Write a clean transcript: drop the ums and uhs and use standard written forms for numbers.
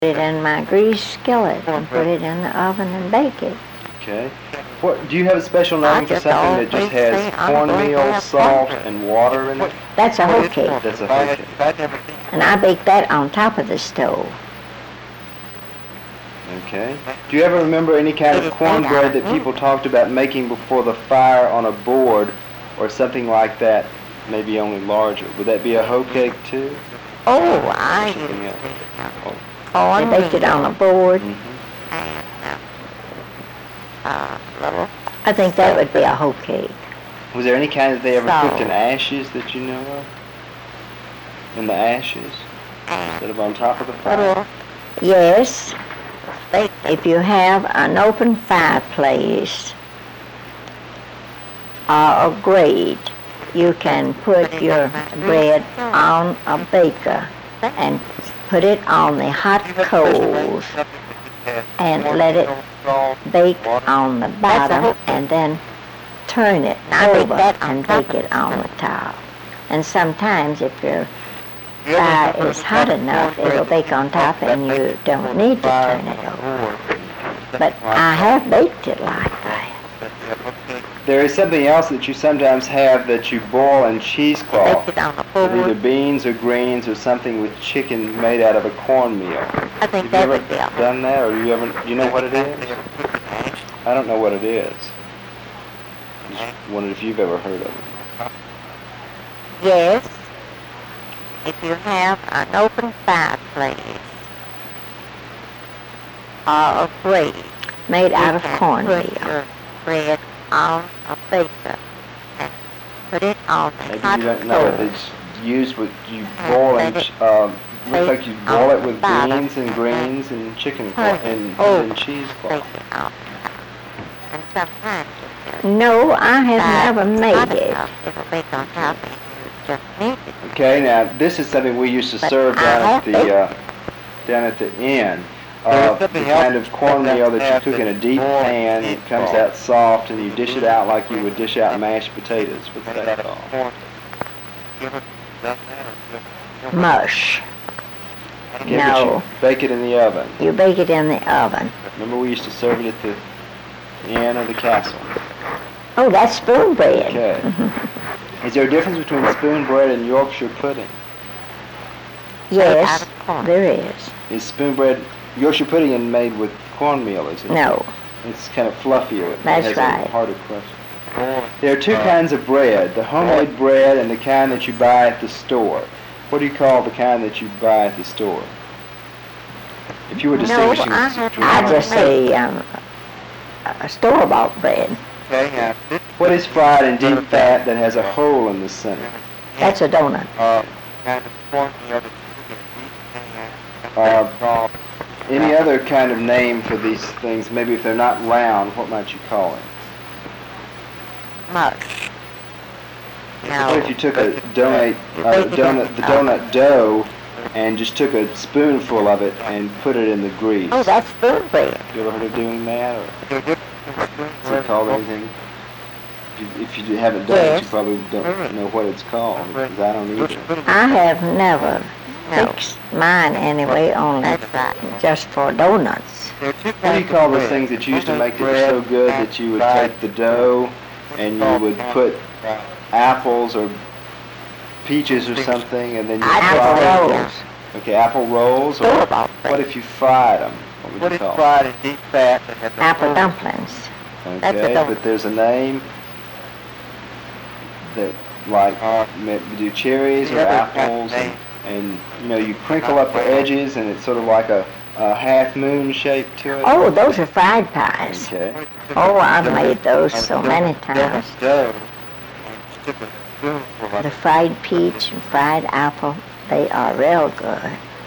it in my greased skillet and put it in the oven and bake it. Okay. What do you have a special name for something that just has cornmeal, salt, and water in it? That's a hoe cake. That's a hoe cake. And I bake that on top of the stove. Okay. Do you ever remember any kind of cornbread that people talked about making before the fire on a board or something like that, maybe only larger? Would that be a hoe cake too? Oh, I baked it on a board. I think that would be a hoe cake. Was there any kind that they ever cooked in ashes that you know of? In the ashes? Instead of on top of the fire? Yes. If you have an open fireplace or a grate, you can put your bread on a baker and put it on the hot coals and let it bake on the bottom and then turn it over and bake it on the top. And sometimes if your fire is hot enough, it'll bake on top and you don't need to turn it over. But I have baked it like that. There is something else that you sometimes have that you boil in cheesecloth, with either beans or greens or something with chicken made out of a cornmeal. I think have you ever would be done that, or do you know what it is? I don't know what it is. Just wondered if you've ever heard of it. Yes. If you have an open fireplace or a grate made out of cornmeal, put your bread on a baker and put it on the hot you don't know coals. it's used with you boil and looks like you boil it with beans and greens and chicken and cheesecloth. And sometimes no, I have never made it. It'll bake on top. Okay, now this is something we used to serve down at the inn. The kind of cornmeal that you cook in a deep pan. It comes out soft, and you dish it out like you would dish out mashed potatoes. What's that called? Mush. Okay, No. But you bake it in the oven. You bake it in the oven. Remember we used to serve it at the inn or the castle. Oh, that's spoon bread. Okay. Is there a difference between spoon bread and Yorkshire pudding? Yes, there is. Is spoon bread, Yorkshire pudding is made with cornmeal, is it? No. It's kind of fluffier. That's it has right. a harder crust. There are two kinds of bread, the homemade bread and the kind that you buy at the store. What do you call the kind that you buy at the store? If you were distinguishing between I just say a store-bought bread. What is fried in deep fat that has a hole in the center? That's a donut. Any other kind of name for these things? Maybe if they're not round, what might you call it? Mush. What if you took the donut dough and just took a spoonful of it and put it in the grease? Oh, that's spoon bread. You ever heard of doing that? Or is it called anything? If you haven't done it, you probably don't know what it's called, because I don't either. I have never fixed mine anyway, only just for donuts. What do you call those things that you used to make that were so good that you would take the dough and you would put apples or peaches or something, and then you fry them? Apple rolls. Okay, apple rolls. Or what if you fried them? What would you call them? Fried in deep fat. Apple dumplings. Okay, but there's a name that, like, do cherries or apples, and you know, you crinkle up the edges, and it's sort of like a half moon shape to it. Oh, those are fried pies. Okay. Oh, I've made those so many times. The fried peach and fried apple, they are real good.